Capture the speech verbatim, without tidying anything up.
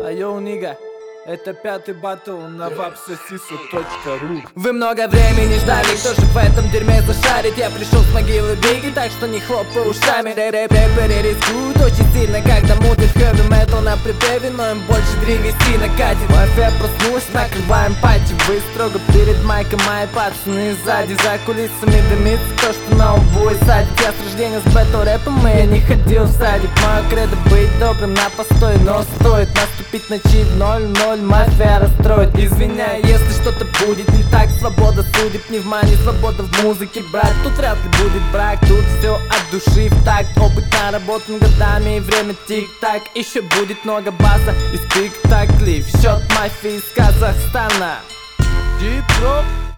Айоу, нига, это пятый батл на вапсосису точка ру. Вы много времени ждали, кто же в этом дерьме зашарит? Я пришел с могилы Бигги, так что не хлопай ушами. Рэперы рискуют очень сильно, когда мутят хэви метал на припеве, но им больше древесина катит. Мафия проснулась, накрываем пати. Вы строго перед майком, мои пацаны сзади. За кулисами дымится то, что на убой садит. Я с рождения с бэтл рэпом, и я не ходил в садик. Мое кредо быть добрым на постой, но стоит наступить на чип ноль-ноль, мафия расстроит. Извиняй, если что-то будет не так. Свобода судеб, внимание, свобода в музыке, брат. Тут вряд ли будет брак, тут все от души в такт. Опыт наработан годами, и время тик-так. Еще будет много баса и спектаклей в счет мафии из Казахстана. Дипло.